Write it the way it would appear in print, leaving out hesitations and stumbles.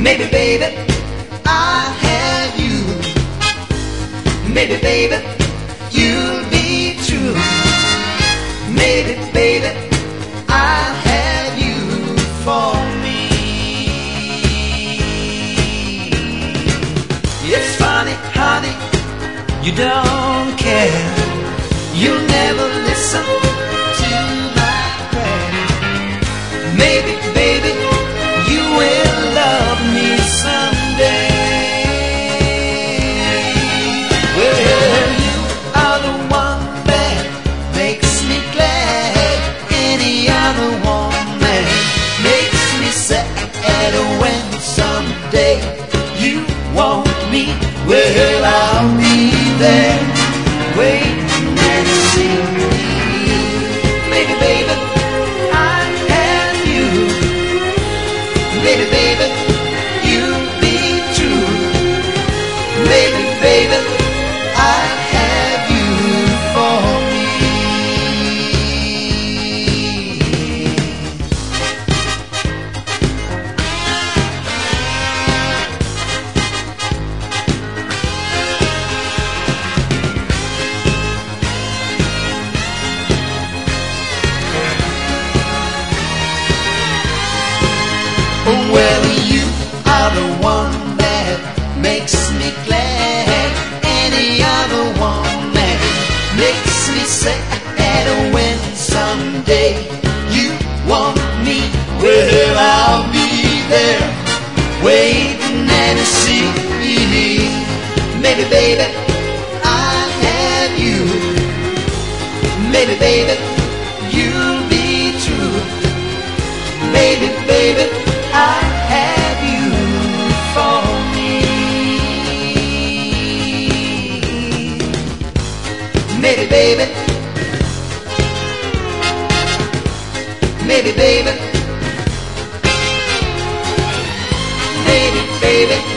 Maybe, baby, I'll have you. Maybe, baby, you'll be true. Maybe, baby, I'll have you for me. It's funny, honey, you don't care. You'll never listen to my prayer. Maybe, baby, you will love me someday. Well, you are the one that makes me glad. Any other woman makes me sad. When someday you want me, well, I'll be there waiting and see. Maybe, baby, I have you. Maybe, baby, you'll be true. Maybe, baby, I have you for me. Well, you are the one that makes me glad. Any other woman makes me sad. When someday you want me, well, I'll be there waiting and see. Maybe, baby, I'll have you. Maybe, baby, you'll be true. Maybe, baby, I'll have you for me. Maybe, baby, maybe, baby, maybe, baby.